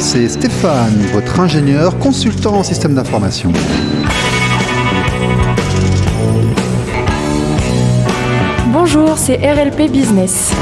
c'est Stéphane, votre ingénieur consultant en système d'information. Bonjour, c'est RLP Business.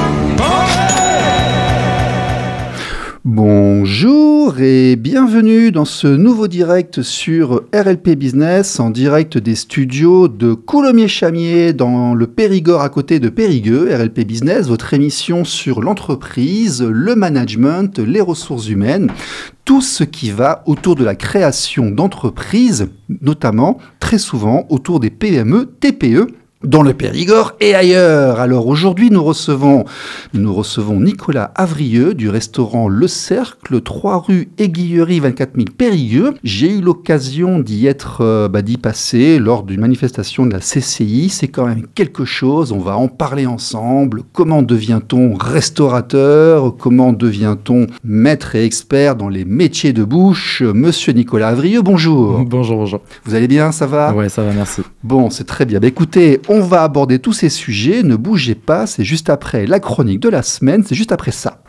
Bonjour et bienvenue dans ce nouveau direct sur RLP Business, en direct des studios de Coulommiers-Chamiers dans le Périgord à côté de Périgueux. RLP Business, votre émission sur l'entreprise, le management, les ressources humaines, tout ce qui va autour de la création d'entreprises, notamment très souvent autour des PME, TPE, dans le Périgord et ailleurs. Alors aujourd'hui, nous recevons Nicolas Avrieux du restaurant Le Cercle, 3 rue Aiguillerie 24 000 Périgueux. J'ai eu l'occasion d'y passer lors d'une manifestation de la CCI. C'est quand même quelque chose, on va en parler ensemble. Comment devient-on restaurateur? Comment devient-on maître et expert dans les métiers de bouche? Monsieur Nicolas Avrieux, bonjour. Bonjour. Vous allez bien, ça va? Ouais, ça va, merci. Bon, c'est très bien. Écoutez, on va aborder tous ces sujets, ne bougez pas, c'est juste après la chronique de la semaine, c'est juste après ça.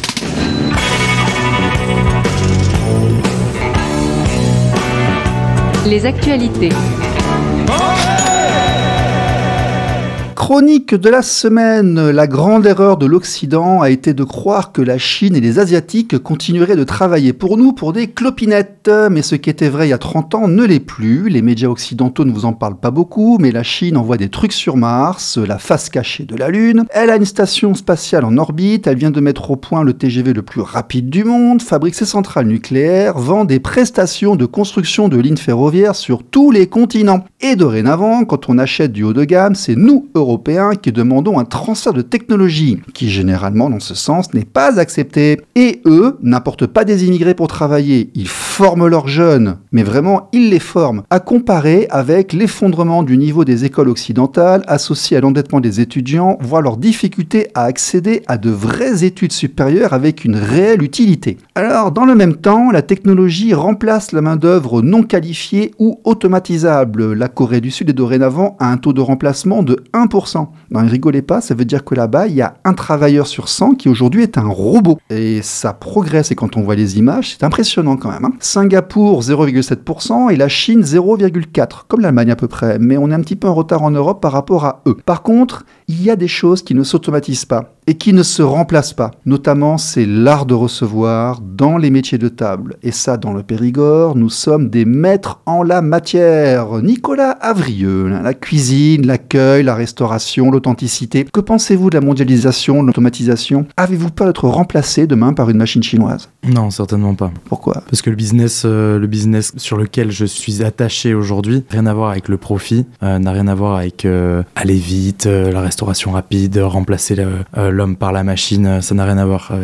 Les actualités. Chronique de la semaine. La grande erreur de l'Occident a été de croire que la Chine et les Asiatiques continueraient de travailler pour nous pour des clopinettes. Mais ce qui était vrai il y a 30 ans ne l'est plus. Les médias occidentaux ne vous en parlent pas beaucoup, mais la Chine envoie des trucs sur Mars, la face cachée de la Lune. Elle a une station spatiale en orbite, elle vient de mettre au point le TGV le plus rapide du monde, fabrique ses centrales nucléaires, vend des prestations de construction de lignes ferroviaires sur tous les continents. Et dorénavant, quand on achète du haut de gamme, c'est nous, Européens, qui demandons un transfert de technologie, qui généralement, dans ce sens, n'est pas accepté. Et eux n'apportent pas des immigrés pour travailler, ils forment leurs jeunes, mais vraiment, ils les forment. À comparer avec l'effondrement du niveau des écoles occidentales, associé à l'endettement des étudiants, voire leur difficulté à accéder à de vraies études supérieures avec une réelle utilité. Alors, dans le même temps, la technologie remplace la main-d'œuvre non qualifiée ou automatisable. La Corée du Sud est dorénavant à un taux de remplacement de 1%. Non, ne rigolez pas, ça veut dire que là-bas, il y a un travailleur sur 100 qui aujourd'hui est un robot. Et ça progresse, et quand on voit les images, c'est impressionnant quand même. Singapour, 0,7%, et la Chine, 0,4%, comme l'Allemagne à peu près. Mais on est un petit peu en retard en Europe par rapport à eux. Par contre, il y a des choses qui ne s'automatisent pas et qui ne se remplacent pas. Notamment, c'est l'art de recevoir dans les métiers de table. Et ça, dans le Périgord, nous sommes des maîtres en la matière. Nicolas Avrieux, la cuisine, l'accueil, la restauration, l'authenticité. Que pensez-vous de la mondialisation, de l'automatisation? Avez-vous peur d'être remplacé demain par une machine chinoise? Non, certainement pas. Pourquoi? Parce que le business sur lequel je suis attaché aujourd'hui, rien à voir avec le profit, n'a rien à voir avec aller vite, la restauration rapide, remplacer l'homme par la machine, ça n'a rien à voir.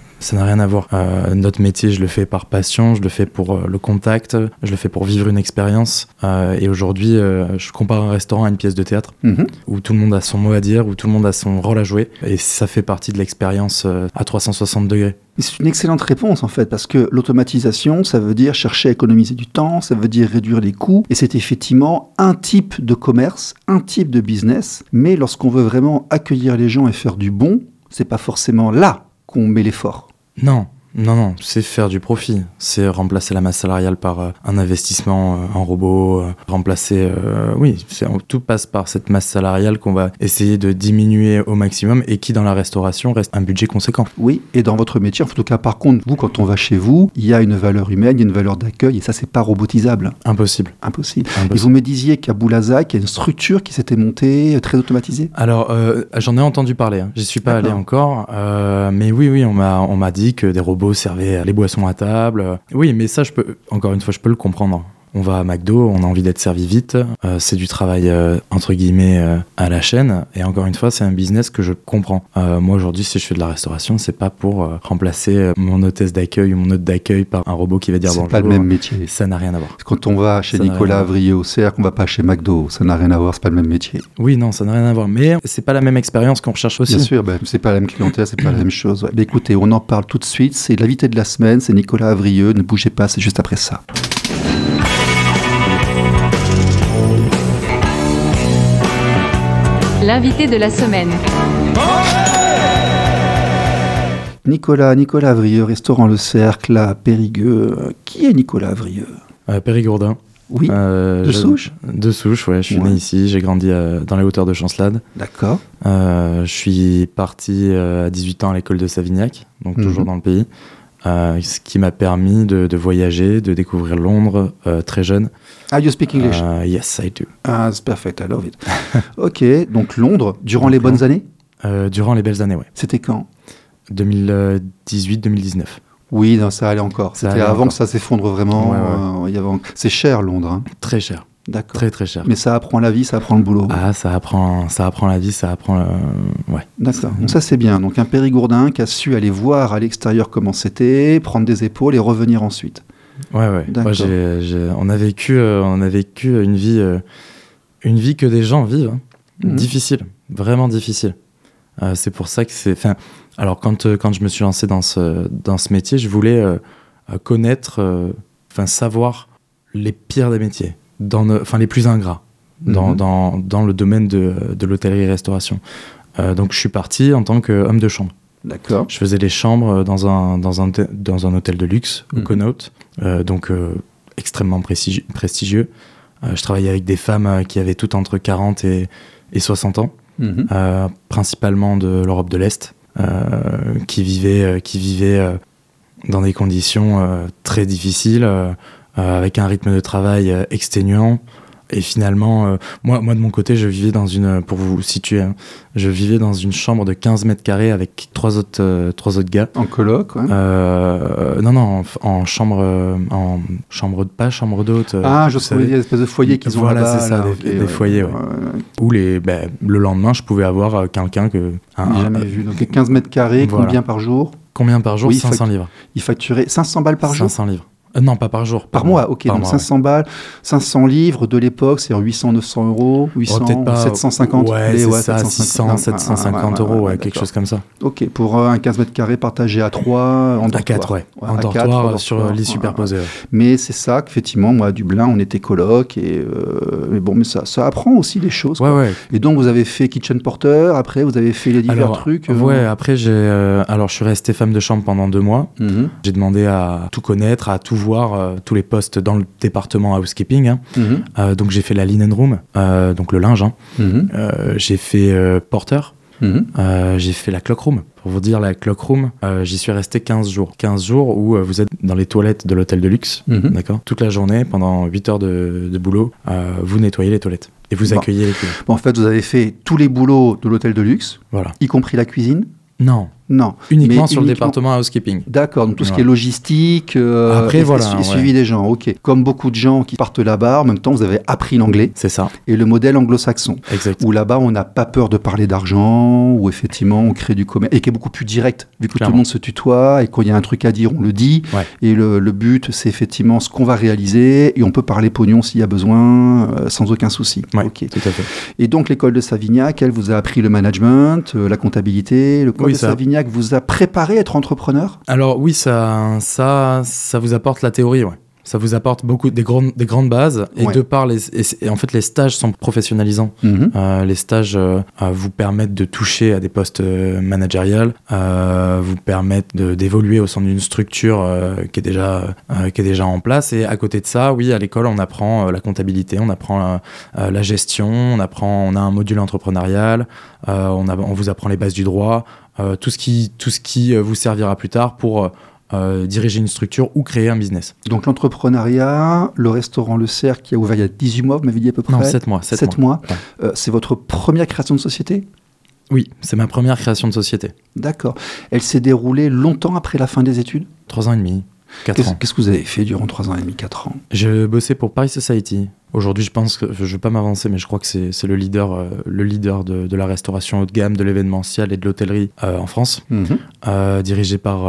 Notre métier, je le fais par passion, je le fais pour le contact, je le fais pour vivre une expérience. Et aujourd'hui, je compare un restaurant à une pièce de théâtre où tout le monde a son mot à dire, où tout le monde a son rôle à jouer. Et ça fait partie de l'expérience à 360 degrés. C'est une excellente réponse en fait, parce que l'automatisation, ça veut dire chercher à économiser du temps, ça veut dire réduire les coûts, et c'est effectivement un type de commerce, un type de business, mais lorsqu'on veut vraiment accueillir les gens et faire du bon, c'est pas forcément là qu'on met l'effort. Non, c'est faire du profit. C'est remplacer la masse salariale par un investissement en robot, tout passe par cette masse salariale qu'on va essayer de diminuer au maximum et qui, dans la restauration, reste un budget conséquent. Oui, et dans votre métier, en tout cas, par contre, vous, quand on va chez vous, il y a une valeur humaine, il y a une valeur d'accueil, et ça, c'est pas robotisable. Impossible. Et vous me disiez qu'à Boulazac, il y a une structure qui s'était montée, très automatisée? Alors, j'en ai entendu parler, j'y suis pas allé encore, mais oui, on m'a dit que des robots servaient les boissons à table. Oui, mais ça, je peux le comprendre. On va à McDo, on a envie d'être servi vite, c'est du travail entre guillemets à la chaîne, et encore une fois c'est un business que je comprends. Moi aujourd'hui si je fais de la restauration, c'est pas pour remplacer mon hôtesse d'accueil ou mon hôte d'accueil par un robot qui va dire bonjour. C'est pas le même métier. Ça n'a rien à voir. Quand on va chez Nicolas Avrieux au Cercle, on va pas chez McDo, ça n'a rien à voir, c'est pas le même métier. Oui, non, ça n'a rien à voir, mais c'est pas la même expérience qu'on recherche aussi. Bien sûr, c'est pas la même clientèle, c'est pas la même chose. Ouais. Mais écoutez, on en parle tout de suite, c'est l'invité de la semaine, c'est Nicolas Avrieux, ne bougez pas, c'est juste après ça. L'invité de la semaine. Nicolas Avrieux, restaurant Le Cercle à Périgueux. Qui est Nicolas Avrieux? Périgourdin. Oui, de souche? De souche, ouais. Je suis né ici, j'ai grandi dans les hauteurs de Chancelade. D'accord. Je suis parti à 18 ans à l'école de Savignac, donc toujours dans le pays. Ce qui m'a permis de voyager, de découvrir Londres très jeune. Ah, you speak English? Yes, I do. Ah, c'est perfect, I love it. Ok, donc Londres, durant les bonnes années? Durant les belles années, ouais. C'était quand? 2018-2019. Oui, non, ça allait encore. C'était avant que ça s'effondre vraiment. Ouais. C'est cher, Londres. Hein. Très cher. D'accord. Très, très cher. Mais ça apprend la vie, ça apprend le boulot. Ah, ça apprend la vie, ça apprend ouais. D'accord. Donc ça, c'est bien. Donc un Périgourdin qui a su aller voir à l'extérieur comment c'était, prendre des épaules et revenir ensuite. Ouais. Moi, on a vécu une vie que des gens vivent. Difficile. Vraiment difficile. C'est pour ça que c'est... Alors, quand je me suis lancé dans ce métier, je voulais connaître, savoir les pires des métiers, les plus ingrats, dans le domaine de l'hôtellerie-restauration. Donc, je suis parti en tant qu'homme de chambre. D'accord. Je faisais les chambres dans un hôtel de luxe, au Connaught, donc extrêmement prestigieux. Je travaillais avec des femmes qui avaient toutes entre 40 et 60 ans, principalement de l'Europe de l'Est. Qui vivaient dans des conditions très difficiles, avec un rythme de travail exténuant. Et finalement, moi de mon côté, je vivais pour vous situer, je vivais dans une chambre de 15 mètres carrés avec trois autres gars. En coloc, ouais. Non, en chambre, pas chambre d'hôte. Je savais, des espèces de foyers qu'ils ont là-bas. Voilà, c'est ça, des foyers, ouais. Où le lendemain, je pouvais avoir quelqu'un que... jamais vu. Donc 15 mètres carrés, combien par jour? Combien par jour? 500 livres. Il facturait 500 balles par jour? 500 livres. Non, pas par jour. Par mois, ok. Donc 500 balles, 500 livres de l'époque, c'est 800-900 euros, 800, 750. Ouais, c'est ça, 600, 750 euros, quelque chose comme ça. Ok, pour un 15 mètres carrés partagé à 3 en dortoir. À 4, ouais. En dortoir, sur lit superposé. Mais c'est ça qu'effectivement, moi, à Dublin, on était coloc. Mais ça apprend aussi des choses. Ouais. Et donc, vous avez fait kitchen porter, après, vous avez fait les divers trucs. Ouais, après, je suis resté femme de chambre pendant 2 mois. J'ai demandé à tout connaître, à tout voir, tous les postes dans le département housekeeping. Donc j'ai fait la linen room, donc le linge. J'ai fait porter. J'ai fait la cloak room. Pour vous dire, la cloak room, j'y suis resté 15 jours. 15 jours où vous êtes dans les toilettes de l'hôtel de luxe, d'accord, toute la journée, pendant 8 heures de boulot, vous nettoyez les toilettes et vous accueillez les clients. En fait, vous avez fait tous les boulots de l'hôtel de luxe, voilà. Y compris la cuisine? Non. Uniquement sur le département housekeeping. D'accord, donc tout ce qui est logistique suivi des gens. Ok. Comme beaucoup de gens qui partent là-bas, en même temps, vous avez appris l'anglais. C'est ça. Et le modèle anglo-saxon. Exact. Où là-bas, on n'a pas peur de parler d'argent, où effectivement, on crée du commerce. Et qui est beaucoup plus direct, vu que tout le monde se tutoie, et quand il y a un truc à dire, on le dit. Ouais. Et le but, c'est effectivement ce qu'on va réaliser, et on peut parler pognon s'il y a besoin, sans aucun souci. Ouais, okay. Tout à fait. Et donc, l'école de Savignac, elle vous a appris le management, la comptabilité. L'école de Savignac vous a préparé à être entrepreneur? Alors oui, ça vous apporte la théorie, ouais. Ça vous apporte beaucoup des grandes bases, et de par et en fait les stages sont professionnalisants. Les stages vous permettent de toucher à des postes managériels, vous permettent d'évoluer au sein d'une structure qui est déjà en place. Et à côté de ça, oui, à l'école on apprend la comptabilité, on apprend la gestion, on a un module entrepreneurial, on vous apprend les bases du droit, tout ce qui vous servira plus tard pour diriger une structure ou créer un business. Donc l'entrepreneuriat, le restaurant Le Cercle qui a ouvert il y a 18 mois, vous m'avez dit à peu près? Non, 7 mois. 7 mois. Ouais. C'est votre première création de société? Oui, c'est ma première création de société. D'accord. Elle s'est déroulée longtemps après la fin des études? 3 ans et demi. 4 ans. Qu'est-ce que vous avez fait durant 3 ans et demi, 4 ans? Je bossais pour Paris Society. Aujourd'hui, je pense que, je ne vais pas m'avancer, mais je crois que c'est le leader de la restauration haut de gamme, de l'événementiel et de l'hôtellerie en France, dirigé par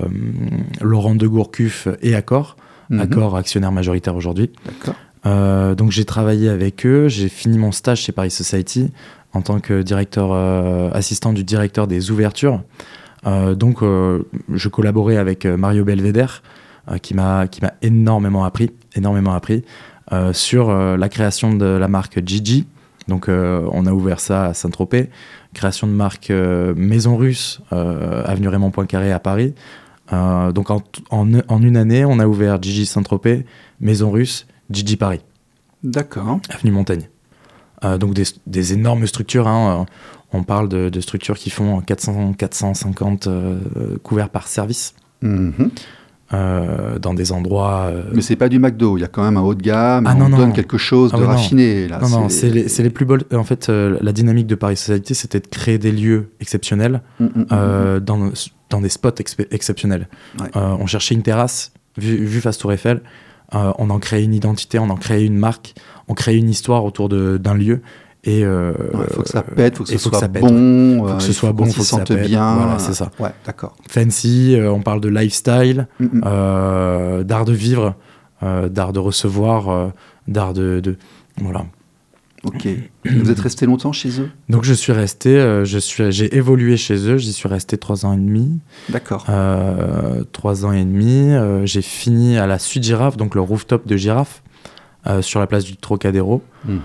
Laurent de Gourcuff et Accor. Accor, actionnaire majoritaire aujourd'hui. D'accord. Donc j'ai travaillé avec eux, j'ai fini mon stage chez Paris Society en tant que assistant du directeur des ouvertures. Donc je collaborais avec Mario Belvedere qui m'a énormément appris sur la création de la marque Gigi, Donc on a ouvert ça à Saint-Tropez. Création de marque Maison Russe, avenue Raymond Poincaré à Paris. Donc en une année, on a ouvert Gigi Saint-Tropez, Maison Russe, Gigi Paris. D'accord. Avenue Montaigne. Donc des énormes structures. On parle de structures qui font 450 couverts par service. Dans des endroits... Mais c'est pas du McDo, il y a quand même un haut de gamme, donne quelque chose de raffiné. Là. Non, c'est les plus beaux... En fait, la dynamique de Paris Society, c'était de créer des lieux exceptionnels dans des spots exceptionnels. Ouais. On cherchait une terrasse, vue face Tour Eiffel, on en créait une identité, on en créait une marque, on créait une histoire autour d'un lieu. Et faut que ça pète, faut que ce soit bon, faut que ce soit bon, faut que ça pète bien. Voilà, c'est ça. Ouais, d'accord. Fancy, on parle de lifestyle, d'art de vivre, d'art de recevoir, d'art de voilà. Ok. Vous êtes resté longtemps chez eux? Donc je suis resté, j'ai évolué chez eux, j'y suis resté 3 ans et demi. D'accord. 3 ans et demi, j'ai fini à la Suite Girafe, donc le rooftop de Girafe. Sur la place du Trocadéro.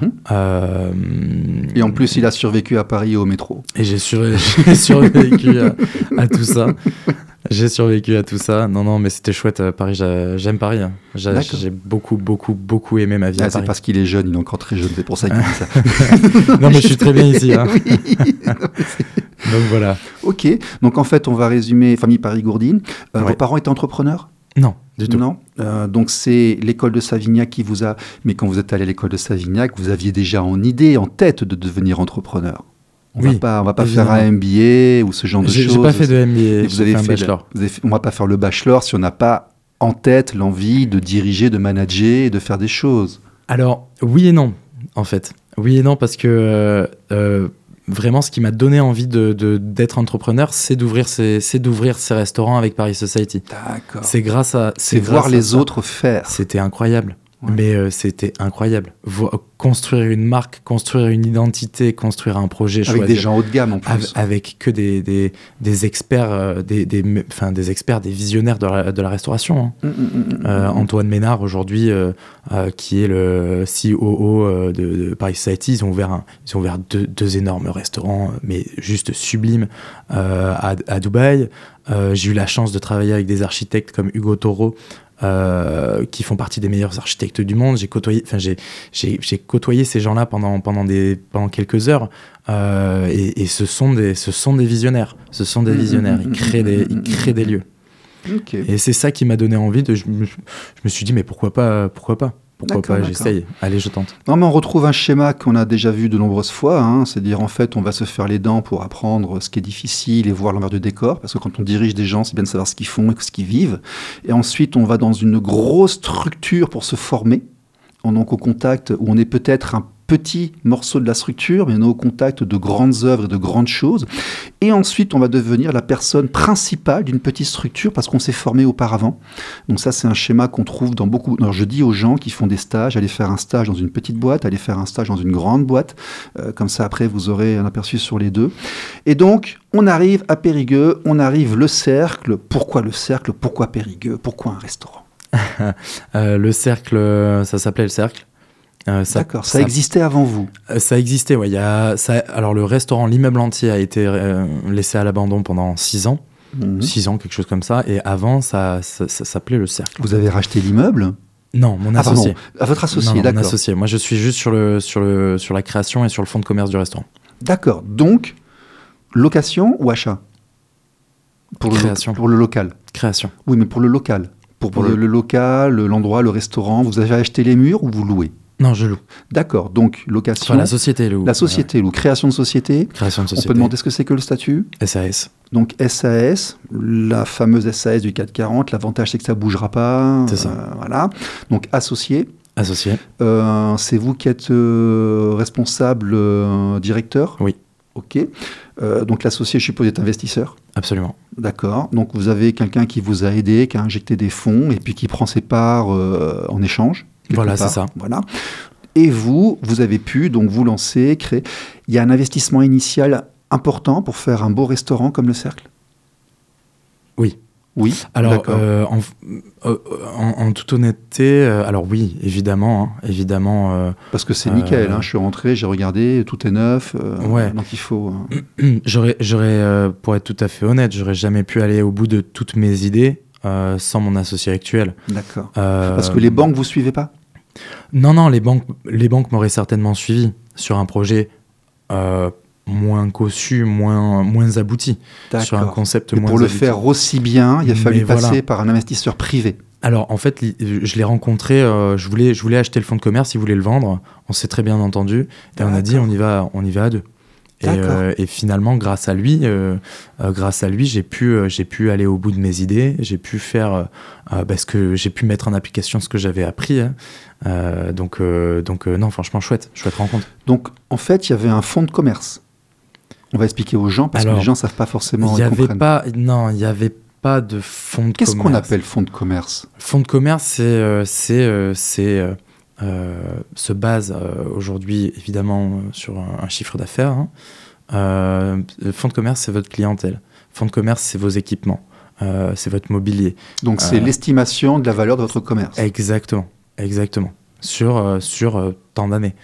Et en plus, il a survécu à Paris et au métro. Et j'ai survécu à tout ça. J'ai survécu à tout ça. Non, mais c'était chouette. Paris, j'aime Paris. J'ai beaucoup aimé ma vie à Paris. C'est parce qu'il est jeune, il est encore très jeune, c'est pour ça qu'il dit ça. Non, mais je suis très bien ici. Oui. Donc voilà. Ok, donc en fait, on va résumer famille Paris-Gourdine. Vos parents étaient entrepreneurs? Non, du tout. Non. Donc c'est l'école de Savignac qui vous a... Mais quand vous êtes allé à l'école de Savignac, vous aviez déjà en tête de devenir entrepreneur. On va pas faire un MBA ou ce genre de choses. J'ai pas fait de MBA, vous avez fait un bachelor. On va pas faire le bachelor si on n'a pas en tête l'envie de diriger, de manager et de faire des choses. Alors, oui et non, en fait. Oui et non, parce que... vraiment, ce qui m'a donné envie d'être entrepreneur, c'est d'ouvrir ces restaurants avec Paris Society. D'accord. C'est grâce à... C'est voir les autres faire. C'était incroyable. Ouais. Mais c'était incroyable. Construire une marque, construire une identité, construire un projet avec des gens haut de gamme en plus. Avec que des experts, des experts, des visionnaires de la restauration. Antoine Ménard, aujourd'hui, qui est le COO de Paris Society, ils ont ouvert deux énormes restaurants, mais juste sublimes, à Dubaï. J'ai eu la chance de travailler avec des architectes comme Hugo Taureau, qui font partie des meilleurs architectes du monde. J'ai côtoyé ces gens-là pendant quelques heures, et ce sont des visionnaires. Ce sont des visionnaires. Ils créent des lieux. Okay. Et c'est ça qui m'a donné envie je me suis dit, mais pourquoi pas j'essaye, allez, je tente. Non, mais on retrouve un schéma qu'on a déjà vu de nombreuses fois, c'est-à-dire en fait on va se faire les dents pour apprendre ce qui est difficile et voir l'envers du décor, parce que quand on dirige des gens, c'est bien de savoir ce qu'ils font et ce qu'ils vivent, et ensuite on va dans une grosse structure pour se former, donc au contact où on est peut-être un petit morceau de la structure, mais on est au contact de grandes œuvres et de grandes choses. Et ensuite, on va devenir la personne principale d'une petite structure parce qu'on s'est formé auparavant. Donc ça, c'est un schéma qu'on trouve dans beaucoup... Alors, je dis aux gens qui font des stages, allez faire un stage dans une petite boîte, allez faire un stage dans une grande boîte. Comme ça, après, vous aurez un aperçu sur les deux. Et donc, on arrive à Périgueux, on arrive le cercle. Pourquoi le cercle? Pourquoi Périgueux? Pourquoi un restaurant? Le cercle, ça s'appelait le cercle. D'accord, ça existait avant vous? Ça existait, oui. Alors le restaurant, l'immeuble entier a été laissé à l'abandon pendant 6 ans. 6 ans, quelque chose comme ça. Et avant, ça s'appelait le cercle. Vous avez racheté l'immeuble? Non, mon associé. À votre associé, non, d'accord. Mon associé. Moi, je suis juste sur la création et sur le fonds de commerce du restaurant. D'accord. Donc, location ou achat? Création. Pour le local? Création. Oui, mais pour le local. Pour le local, l'endroit, le restaurant, vous avez acheté les murs ou vous louez? Non, je loue. D'accord, donc location. Enfin, la société loue. La société loue. Création de société. Création de société. On peut demander ce que c'est que le statut? SAS. Donc SAS, la fameuse SAS du 440. L'avantage, c'est que ça ne bougera pas. C'est ça. Voilà. Donc associé. Associé. C'est vous qui êtes responsable directeur? Oui. Ok. Donc l'associé, je suppose, est investisseur? Absolument. D'accord. Donc vous avez quelqu'un qui vous a aidé, qui a injecté des fonds et puis qui prend ses parts en échange? Voilà, c'est ça. Voilà. Et vous avez pu donc vous lancer, créer. Il y a un investissement initial important pour faire un beau restaurant comme le Cercle? Oui. Oui, Alors, d'accord. en toute honnêteté, alors oui, évidemment, Parce que c'est nickel, hein, je suis rentré, j'ai regardé, tout est neuf, ouais. donc il faut... J'aurais, pour être tout à fait honnête, j'aurais jamais pu aller au bout de toutes mes idées sans mon associé actuel. D'accord. Parce que les banques, vous suivez pas? Non, les banques m'auraient certainement suivi sur un projet moins cossu, moins abouti, sur un D'accord. concept Et moins pour le abouti. faire aussi bien, il a fallu Mais passer voilà. par un investisseur privé. Alors, en fait, je l'ai rencontré, je voulais acheter le fonds de commerce, il voulait le vendre, on s'est très bien entendu, et on a dit on y va à deux. Et finalement, grâce à lui, j'ai pu aller au bout de mes idées, j'ai pu faire j'ai pu mettre en application ce que j'avais appris. Donc non, franchement, chouette rencontre. Donc, en fait, il y avait un fonds de commerce. On va expliquer aux gens, parce que les gens ne savent pas forcément. Il n'y avait pas de fonds de commerce. Qu'est-ce qu'on appelle fonds de commerce? Fonds de commerce, se base aujourd'hui évidemment sur un chiffre d'affaires. Fonds de commerce, c'est votre clientèle. Fonds de commerce, c'est vos équipements, c'est votre mobilier. Donc c'est l'estimation de la valeur de votre commerce. Exactement. Sur tant d'années.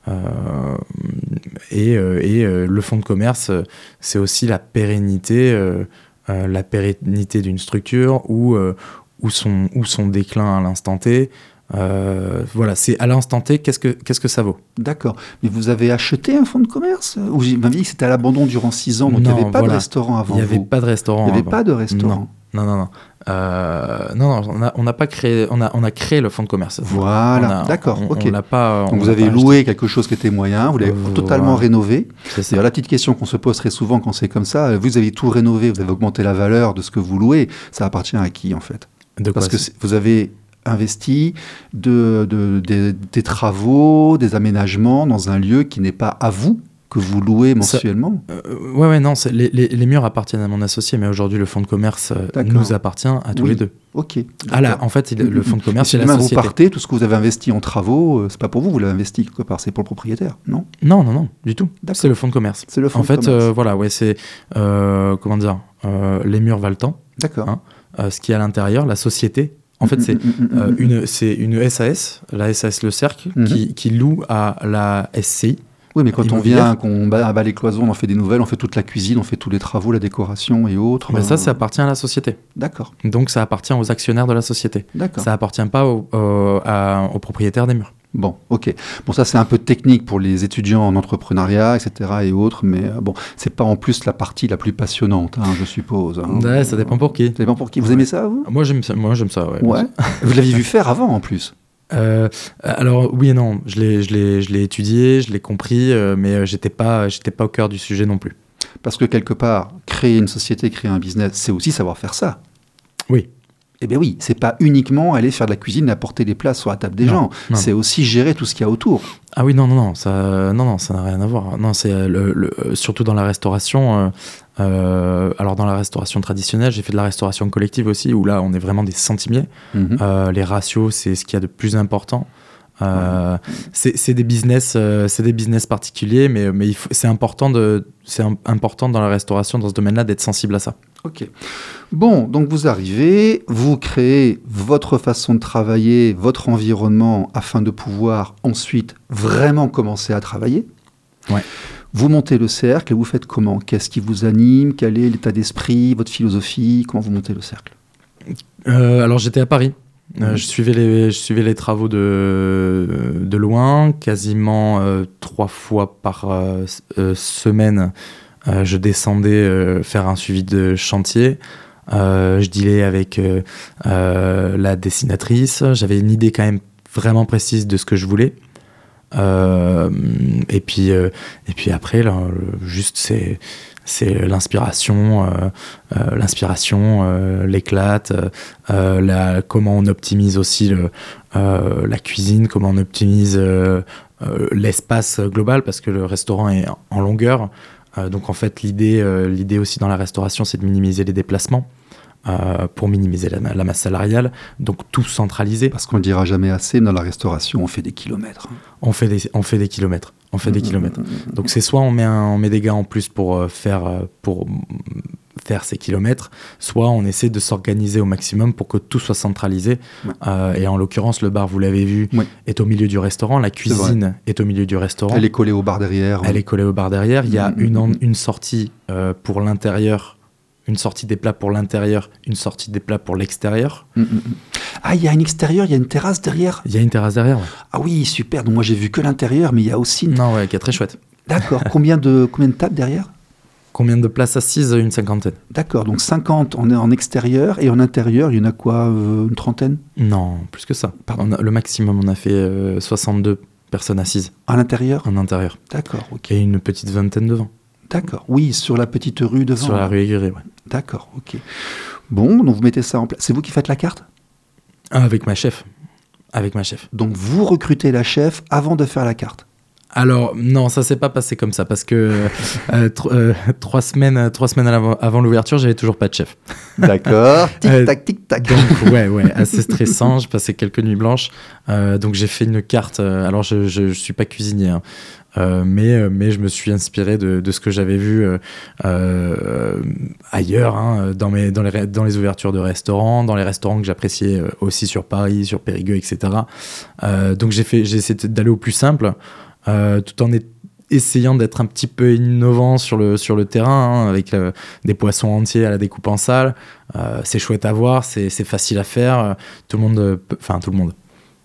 Le fonds de commerce, c'est aussi la pérennité d'une structure ou son déclin à l'instant T. Voilà, c'est à l'instant T, qu'est-ce que ça vaut? D'accord. Mais vous avez acheté un fonds de commerce? Ou vous m'avez dit que c'était à l'abandon durant 6 ans, donc il n'y avait pas de restaurant avant vous? Il n'y avait pas de restaurant. Il n'y avait pas de restaurant. Non. On n'a pas créé. On a créé le fonds de commerce. Voilà. D'accord. Ok. On l'a pas. Donc vous avez loué quelque chose qui était moyen, vous l'avez totalement rénové. C'est la petite question qu'on se pose très souvent quand c'est comme ça, vous avez tout rénové, vous avez augmenté la valeur de ce que vous louez. Ça appartient à qui en fait? Parce que vous avez investi des travaux, des aménagements dans un lieu qui n'est pas à vous, que vous louez mensuellement. Non, les murs appartiennent à mon associé, mais aujourd'hui le fonds de commerce nous appartient à tous les deux. Ok. En fait, le fonds de commerce, c'est la société. société. Vous partez, tout ce que vous avez investi en travaux, c'est pas pour vous, vous l'avez investi quelque part, c'est pour le propriétaire, non? Non, du tout. C'est le fonds de commerce. C'est le fonds de commerce. C'est comment dire, les murs valent tant. D'accord. Ce qui est à l'intérieur, la société. En fait, c'est une SAS, la SAS Le Cercle, qui loue à la SCI. Oui, mais quand on vient, qu'on abat les cloisons, on en fait des nouvelles, on fait toute la cuisine, on fait tous les travaux, la décoration et autres. Mais ça appartient à la société. D'accord. Donc ça appartient aux actionnaires de la société. D'accord. Ça appartient pas aux propriétaires des murs. Bon, ok. Bon, ça c'est un peu technique pour les étudiants en entrepreneuriat, etc. et autres, mais bon, c'est pas en plus la partie la plus passionnante, je suppose. Ouais, ça dépend pour qui. Ça dépend pour qui. Vous aimez ça, vous? Moi j'aime ça, ouais. Vous l'aviez vu faire avant, en plus? Alors oui et non, je l'ai étudié, je l'ai compris, mais j'étais pas au cœur du sujet non plus. Parce que quelque part, créer une société, créer un business, c'est aussi savoir faire ça. Oui. Eh bien oui, c'est pas uniquement aller faire de la cuisine et apporter des plats sur la table des gens. C'est aussi gérer tout ce qu'il y a autour. Ah oui, ça n'a rien à voir. Non, c'est surtout dans la restauration. Alors dans la restauration traditionnelle, j'ai fait de la restauration collective aussi, où là on est vraiment des centimiers. Les ratios, c'est ce qu'il y a de plus important. C'est des business particuliers, mais c'est important dans la restauration, dans ce domaine-là, d'être sensible à ça. Ok. Bon, donc vous arrivez, vous créez votre façon de travailler, votre environnement, afin de pouvoir ensuite vraiment commencer à travailler. Ouais. Vous montez le cercle et vous faites comment? Qu'est-ce qui vous anime? Quel est l'état d'esprit, votre philosophie? Comment vous montez le cercle? Alors j'étais à Paris. Je suivais les travaux de loin, quasiment 3 fois par semaine. Je descendais faire un suivi de chantier. Je dealais avec la dessinatrice. J'avais une idée quand même vraiment précise de ce que je voulais. Et puis après, là, juste c'est l'inspiration, l'éclate, comment on optimise aussi la cuisine, comment on optimise l'espace global, parce que le restaurant est en longueur. Donc en fait, l'idée aussi dans la restauration, c'est de minimiser les déplacements. Pour minimiser la masse salariale, donc tout centraliser. Parce qu'on ne le dira jamais assez, dans la restauration, on fait des kilomètres. On fait des kilomètres. Donc c'est soit on met des gars en plus pour faire faire ces kilomètres, soit on essaie de s'organiser au maximum pour que tout soit centralisé. Et en l'occurrence, le bar, vous l'avez vu, est au milieu du restaurant. La cuisine est au milieu du restaurant. Elle est collée au bar derrière. Elle est collée au bar derrière. Il y a une sortie pour l'intérieur, une sortie des plats pour l'intérieur, une sortie des plats pour l'extérieur. Ah, il y a un extérieur, il y a une terrasse derrière. Il y a une terrasse derrière, ouais. Ah oui, super. Donc moi, j'ai vu que l'intérieur, mais il y a aussi... Non, ouais, qui est très chouette. D'accord. Combien de tables derrière? Combien de places assises? Une cinquantaine. D'accord, donc 50 en extérieur, et en intérieur, il y en a quoi, une trentaine? Non, plus que ça. Le maximum, on a fait 62 personnes assises. À l'intérieur? En intérieur. D'accord, ok. Et une petite vingtaine devant. D'accord, oui, sur la petite rue devant. Sur la rue Aiguirre, ouais. D'accord, ok. Bon, donc vous mettez ça en place. C'est vous qui faites la carte? Avec ma chef. Avec ma chef. Donc vous recrutez la chef avant de faire la carte? Alors, non, ça s'est pas passé comme ça, parce que 3 semaines avant l'ouverture, j'avais toujours pas de chef. D'accord, tic-tac, tic-tac. Donc, ouais, assez stressant, j'ai passé quelques nuits blanches, donc j'ai fait une carte, alors je suis pas cuisinier, hein, mais je me suis inspiré de ce que j'avais vu ailleurs, hein, dans les ouvertures de restaurants, dans les restaurants que j'appréciais aussi sur Paris, sur Périgueux, etc. Donc j'ai essayé d'aller au plus simple, tout en essayant d'être un petit peu innovant sur le terrain, hein, avec des poissons entiers à la découpe en salle. C'est chouette à voir, c'est facile à faire. Tout le monde.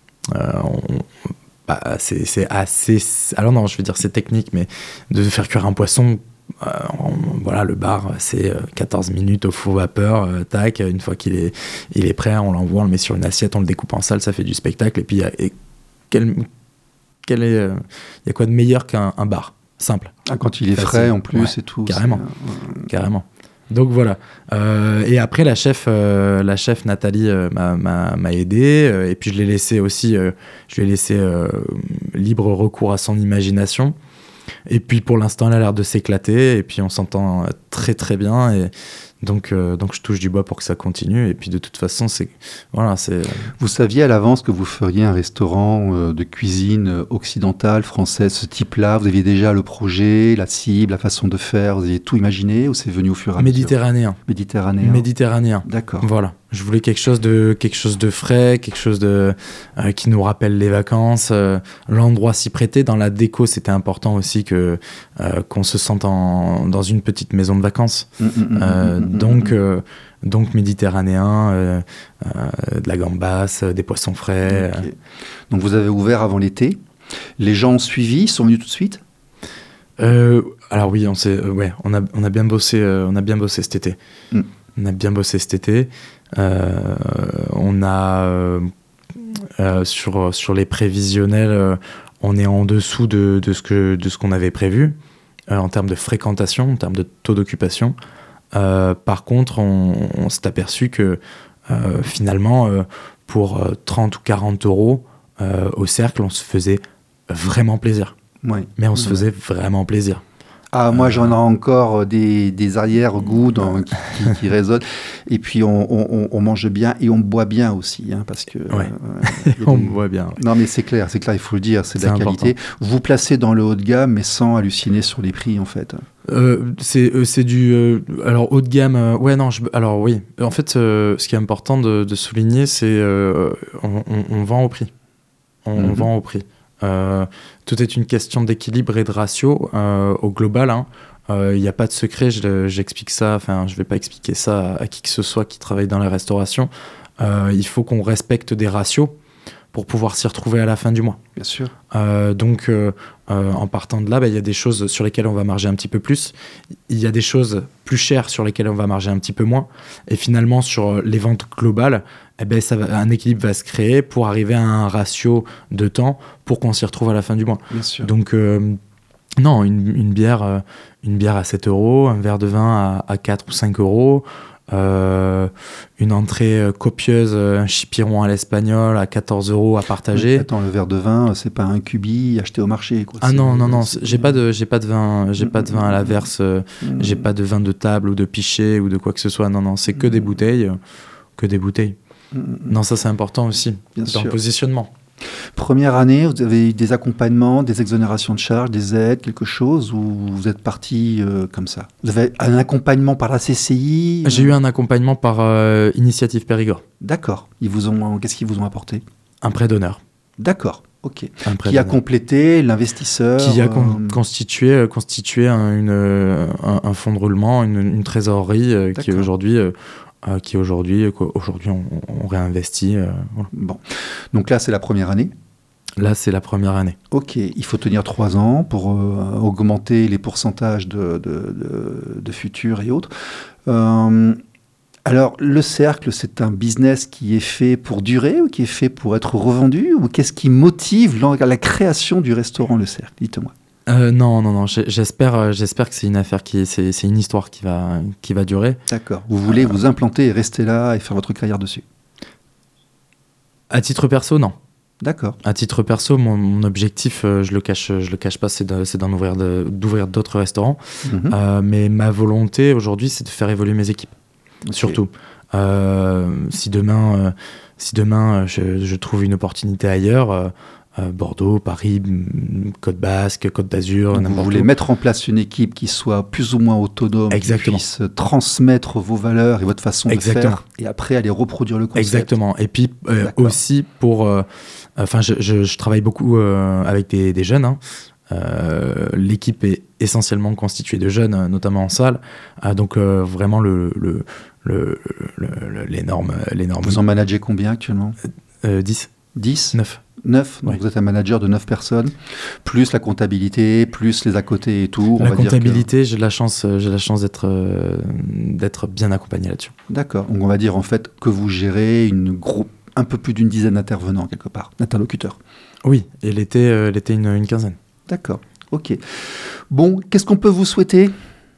C'est assez... Alors non, je vais dire c'est technique, mais de faire cuire un poisson... voilà, le bar, c'est 14 minutes au four vapeur, tac, une fois qu'il est prêt, on l'envoie, on le met sur une assiette, on le découpe en salle, ça fait du spectacle. Et puis, il y a quoi de meilleur qu'un bar simple? Quand il est frais en plus, et tout. Carrément. Donc voilà. Et après, la chef Nathalie m'a aidé, et puis je l'ai laissé aussi, libre recours à son imagination. Et puis pour l'instant, elle a l'air de s'éclater, et puis on s'entend très très bien, et donc je touche du bois pour que ça continue. Et puis de toute façon, Vous saviez à l'avance que vous feriez un restaurant de cuisine occidentale, française, ce type-là? Vous aviez déjà le projet, la cible, la façon de faire, vous aviez tout imaginé, ou c'est venu au fur et à mesure? Méditerranéen. D'accord. Voilà. Je voulais quelque chose de frais, quelque chose qui nous rappelle les vacances. L'endroit s'y prêtait. Dans la déco, c'était important aussi qu'on se sente dans une petite maison de vacances. Donc méditerranéen, de la gambas, des poissons frais. Okay. Donc vous avez ouvert avant l'été. Les gens ont suivi, sont venus tout de suite? Alors oui, on a bien bossé cet été. On a bien bossé cet été. On a sur les prévisionnels, on est en dessous de ce qu'on avait prévu en termes de fréquentation, en termes de taux d'occupation. Par contre, on s'est aperçu que finalement, pour 30 ou 40 euros au cercle, on se faisait vraiment plaisir. Ouais. Mais on se faisait vraiment plaisir. Ah, moi, j'en ai encore des arrière-goûts qui résonnent. Et puis, on mange bien et on boit bien aussi. Hein, parce que, on boit bien. Ouais. Non, mais c'est clair, il faut le dire, c'est de la qualité. Vous vous placez dans le haut de gamme, mais sans halluciner sur les prix, en fait. C'est du... alors, haut de gamme... alors, oui. En fait, ce qui est important de souligner, c'est on vend au prix. On vend au prix. Tout est une question d'équilibre et de ratio au global. Il n'y a pas de secret, j'explique ça, enfin je ne vais pas expliquer ça à qui que ce soit qui travaille dans la restauration. Il faut qu'on respecte des ratios pour pouvoir s'y retrouver à la fin du mois. Bien sûr. Donc en partant de là, il y a des choses sur lesquelles on va marger un petit peu plus. Il y a des choses plus chères sur lesquelles on va marger un petit peu moins. Et finalement, sur les ventes globales, un équilibre va se créer pour arriver à un ratio de temps pour qu'on s'y retrouve à la fin du mois. Bien sûr. Donc, non, une bière à 7 euros, un verre de vin à 4 ou 5 euros, une entrée copieuse, un chipiron à l'espagnol à 14 euros à partager. Oui, attends, le verre de vin, c'est pas un cubi acheté au marché, quoi. Ah non, j'ai pas de vin à l'averse, j'ai pas de vin de table ou de pichet ou de quoi que ce soit. Non, c'est que des bouteilles. Non, ça c'est important aussi, dans le positionnement. Première année, vous avez eu des accompagnements, des exonérations de charges, des aides, quelque chose, ou vous êtes parti comme ça? Vous avez un accompagnement par la CCI? J'ai eu un accompagnement par Initiative Périgord. D'accord. Qu'est-ce qu'ils vous ont apporté? Un prêt d'honneur. D'accord. Ok. Qui a complété l'investisseur? Qui a constitué un fonds de roulement, une trésorerie qui aujourd'hui on réinvestit. Voilà. Bon. Donc là, c'est la première année? Là, c'est la première année. Ok. Il faut tenir 3 ans pour augmenter les pourcentages de futurs et autres. Alors, le cercle, c'est un business qui est fait pour durer ou qui est fait pour être revendu? Ou qu'est-ce qui motive la création du restaurant Le Cercle? Dites-moi. Non. J'espère que c'est une affaire c'est une histoire qui va durer. D'accord. Vous voulez vous implanter et rester là et faire votre carrière dessus? À titre perso, non. D'accord. À titre perso, mon objectif, je le cache pas, c'est d'ouvrir d'autres restaurants. Mais ma volonté aujourd'hui, c'est de faire évoluer mes équipes. Okay. Surtout. Si demain je trouve une opportunité ailleurs. Bordeaux, Paris, Côte Basque, Côte d'Azur. Vous voulez mettre en place une équipe qui soit plus ou moins autonome, Exactement. Qui puisse transmettre vos valeurs et votre façon Exactement. de faire, et après aller reproduire le concept. Exactement. Et puis aussi pour... je travaille beaucoup avec des jeunes. Hein. L'équipe est essentiellement constituée de jeunes, notamment en salle. Donc vraiment l'énorme... Vous en managez combien actuellement? 10. 10 9. Donc vous êtes un manager de 9 personnes, plus la comptabilité, plus les à côté et tout. La comptabilité, j'ai la chance d'être bien accompagné là-dessus. D'accord. Donc on va dire en fait que vous gérez un peu plus d'une dizaine d'intervenants quelque part, d'interlocuteurs. Oui, et l'été une quinzaine. D'accord. Ok. Bon, qu'est-ce qu'on peut vous souhaiter?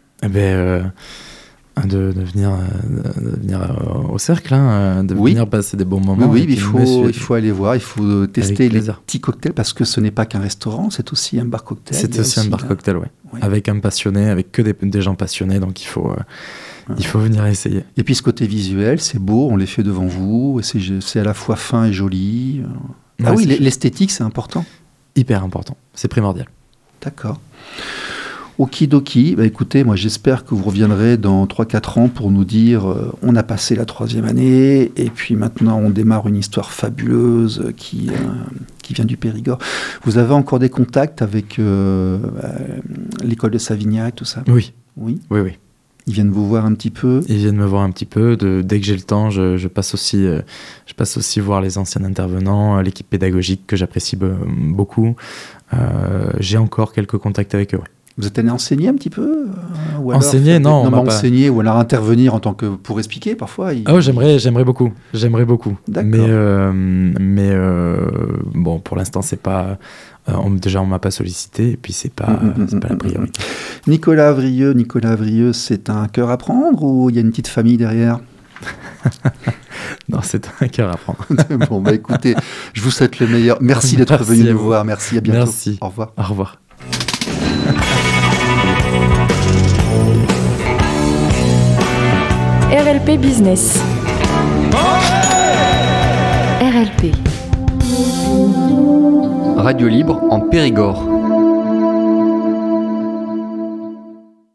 De venir au cercle, hein, venir passer des bons moments. Oui, il faut aller voir, il faut tester les petits cocktails parce que ce n'est pas qu'un restaurant, c'est aussi un bar cocktail. C'est aussi un bar cocktail, oui. Avec un passionné, avec que des gens passionnés, donc il faut venir essayer. Et puis ce côté visuel, c'est beau, on les fait devant vous, c'est à la fois fin et joli. Oui, l'esthétique, c'est important. Hyper important, c'est primordial. D'accord. Okidoki, écoutez, moi j'espère que vous reviendrez dans 3-4 ans pour nous dire on a passé la 3e année et puis maintenant on démarre une histoire fabuleuse qui vient du Périgord. Vous avez encore des contacts avec l'école de Savignac, tout ça? Oui. Ils viennent vous voir un petit peu? Ils viennent me voir un petit peu. Dès que j'ai le temps, je passe aussi voir les anciens intervenants, l'équipe pédagogique que j'apprécie beaucoup. J'ai encore quelques contacts avec eux. Ouais. Vous êtes allé enseigner un petit peu enseigner, non. Enseigner ou alors intervenir en tant que pour expliquer parfois. J'aimerais beaucoup. D'accord. Mais bon, pour l'instant, c'est pas. Déjà, on m'a pas sollicité et puis c'est pas la priorité. Nicolas Avrieux, c'est un cœur à prendre ou il y a une petite famille derrière? Non, c'est un cœur à prendre. Bon, écoutez, je vous souhaite le meilleur. Merci d'être venu nous voir. Merci, à bientôt. Merci. Au revoir. Au revoir. RLP Business. RLP. Radio libre en Périgord.